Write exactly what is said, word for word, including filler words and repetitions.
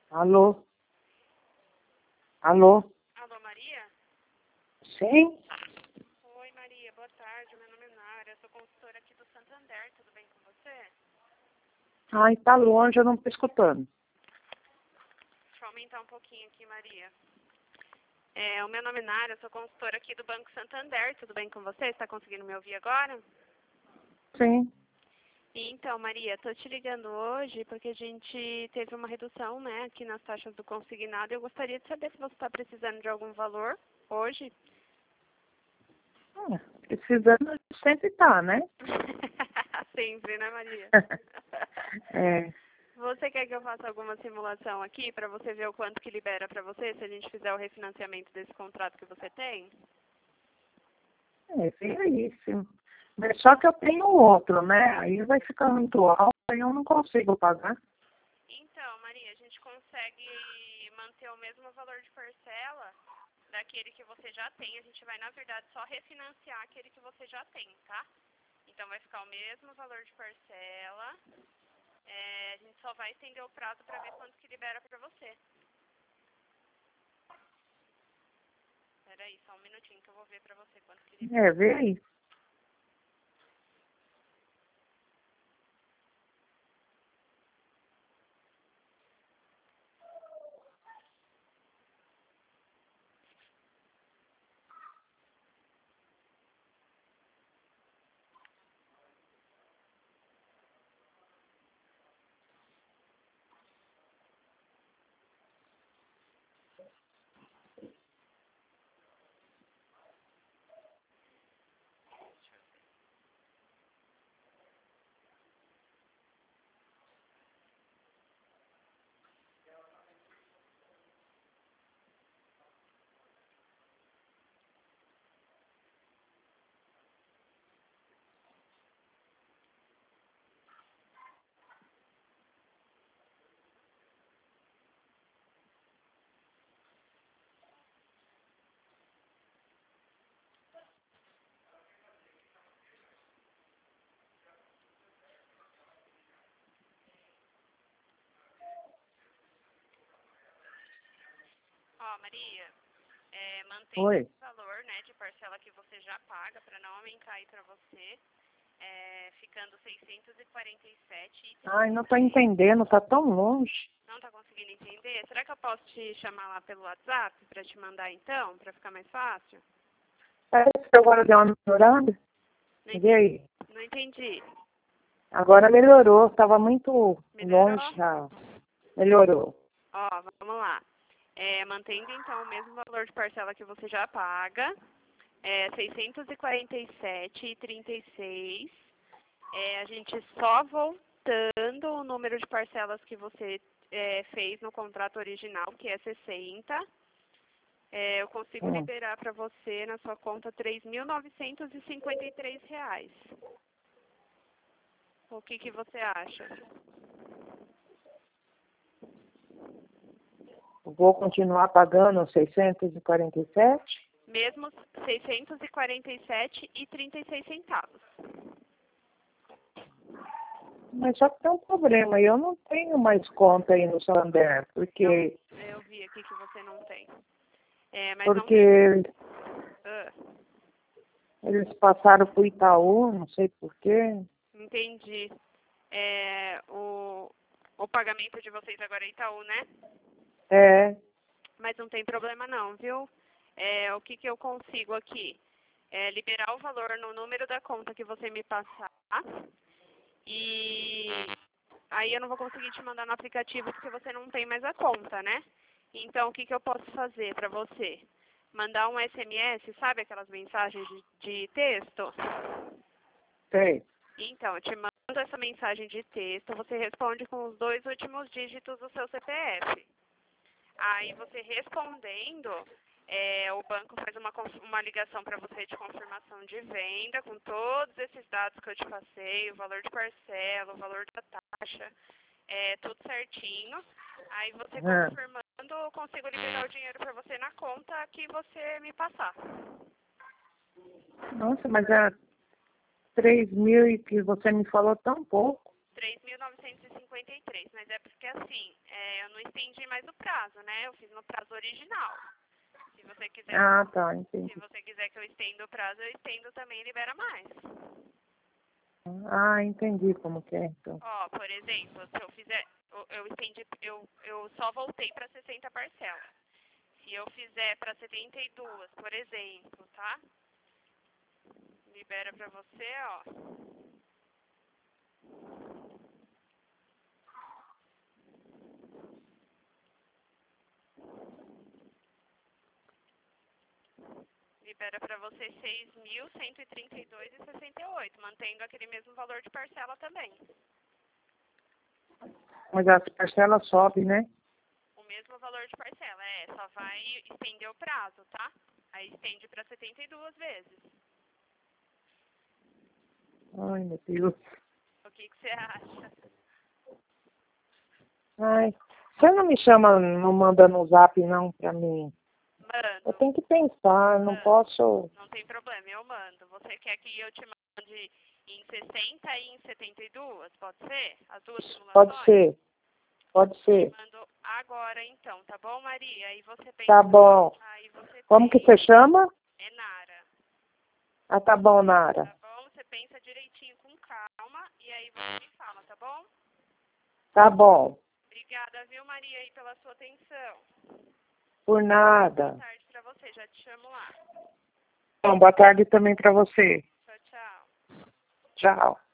Alô? Alô? Alô, Maria? Sim? Oi, Maria, boa tarde. Meu nome é Nara, eu sou consultora aqui do Santander, tudo bem com você? Ai, tá longe, eu não tô escutando. Deixa eu aumentar um pouquinho aqui, Maria. É, o meu nome é Nara, eu sou consultora aqui do Banco Santander, tudo bem com você? Está conseguindo me ouvir agora? Sim. Então, Maria, estou te ligando hoje porque a gente teve uma redução, né, aqui nas taxas do consignado. Eu gostaria de saber se você está precisando de algum valor hoje. Ah, precisando sempre tá, né? Sempre, né, Maria? É. Você quer que eu faça alguma simulação aqui para você ver o quanto que libera para você se a gente fizer o refinanciamento desse contrato que você tem? É, veríssimo. Mas só que eu tenho outro, né? Aí vai ficar muito alto, aí eu não consigo pagar. Então, Maria, a gente consegue manter o mesmo valor de parcela daquele que você já tem. A gente vai, na verdade, só refinanciar aquele que você já tem, tá? Então, vai ficar o mesmo valor de parcela. É, a gente só vai estender o prazo para ver quanto que libera para você. Espera aí, só um minutinho que eu vou ver para você quanto que libera. É, vê aí. Ó, Maria, é, mantendo Oi. esse valor, né, de parcela que você já paga, para não aumentar aí para você, é, ficando seiscentos e quarenta e sete. Ai, não tô entendendo, tá tão longe. Não está conseguindo entender? Será que eu posso te chamar lá pelo WhatsApp para te mandar então, para ficar mais fácil? Parece que agora deu uma melhorada. Não Vê entendi. aí. Não entendi. Agora melhorou, tava muito Melhorou? longe já. Melhorou. Ó, vamos lá. É, mantendo então o mesmo valor de parcela que você já paga, é seiscentos e quarenta e sete e trinta e seis. É, a gente só voltando o número de parcelas que você é, fez no contrato original, que é sessenta. É, eu consigo Hum. liberar para você na sua conta três mil novecentos e cinquenta e três reais. O que, que você acha? Vou continuar pagando seiscentos e quarenta e sete? Mesmo seiscentos e quarenta e sete e trinta e seis centavos. Mas só que tem um problema, eu não tenho mais conta aí no Santander, porque, Não, eu vi aqui que você não tem. É, mas porque não... eles, Ah, eles passaram pro Itaú, não sei porquê. entendi. É, o, o pagamento de vocês agora é Itaú, né? É, Mas não tem problema não, viu? É, o que, que eu consigo aqui? É liberar o valor no número da conta que você me passar. E aí eu não vou conseguir te mandar no aplicativo porque você não tem mais a conta, né? Então, o que, que eu posso fazer para você? Mandar um S M S, sabe aquelas mensagens de, de texto? sei. Então, eu te mando essa mensagem de texto, você responde com os dois últimos dígitos do seu C P F. Aí você respondendo, é, o banco faz uma, uma ligação para você de confirmação de venda, com todos esses dados que eu te passei, o valor de parcela, o valor da taxa, é, tudo certinho. Aí você Ah, confirmando, eu consigo liberar o dinheiro para você na conta que você me passar. nossa, mas é três mil e que você me falou tão pouco. três mil novecentos e cinquenta cinquenta e três, mas é porque assim, é, eu não estendi mais o prazo, né? Eu fiz no prazo original. Se você quiser, Ah, tá, entendi. se você quiser que eu estenda o prazo, eu estendo também e libera mais. Ah, entendi como que é, então. Ó, por exemplo, se eu fizer, eu, eu estendi, eu, eu só voltei para sessenta parcelas. Se eu fizer para setenta e duas, por exemplo, tá? Libera para você, ó. Libera para você seis mil cento e trinta e dois reais e sessenta e oito centavos, mantendo aquele mesmo valor de parcela também. Mas as parcelas sobem, né? O mesmo valor de parcela, é, só vai estender o prazo, tá? Aí estende para setenta e duas vezes. Ai, meu Deus. O que que você acha? Ai, você não me chama, não manda no zap não pra mim? Eu Mando. tenho que pensar, não Mando. posso... Não tem problema, eu mando. Você quer que eu te mande em sessenta e em setenta e duas? Pode ser? As duas simulações? Pode ser, pode ser. Mando agora então, tá bom, Maria? Aí você pensa. Tá bom. Aí você Como que tem... você chama? É Nara. Ah, tá bom, Nara. Tá bom? Você pensa direitinho com calma e aí você me fala, tá bom? Tá bom. Obrigada, viu, Maria, aí pela sua atenção. Por Boa nada. tarde pra você, já te chamo lá. Bom, boa tarde também pra você. Tchau, tchau. Tchau.